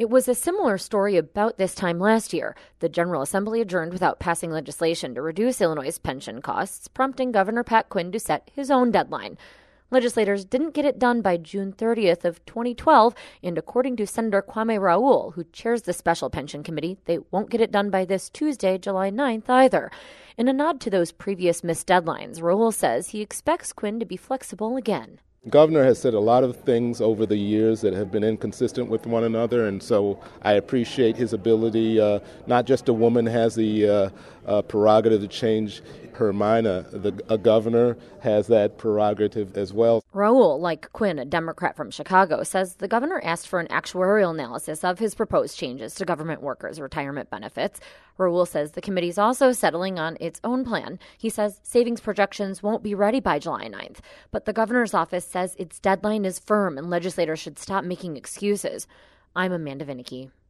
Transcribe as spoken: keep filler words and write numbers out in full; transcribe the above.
It was a similar story about this time last year. The General Assembly adjourned without passing legislation to reduce Illinois' pension costs, prompting Governor Pat Quinn to set his own deadline. Legislators didn't get it done by June thirtieth of twenty twelve, and according to Senator Kwame Raoul, who chairs the Special Pension Committee, they won't get it done by this Tuesday, July ninth, either. In a nod to those previous missed deadlines, Raoul says he expects Quinn to be flexible again. The governor has said a lot of things over the years that have been inconsistent with one another, and so I appreciate his ability. Uh, not just a woman has the uh, uh, prerogative to change her mind. Uh, the, a governor has that prerogative as well. Raoul, like Quinn, a Democrat from Chicago, says the governor asked for an actuarial analysis of his proposed changes to government workers' retirement benefits. Raoul says the committee's also settling on its own plan. He says savings projections won't be ready by July ninth, but the governor's office says its deadline is firm and legislators should stop making excuses. I'm Amanda Vinicky.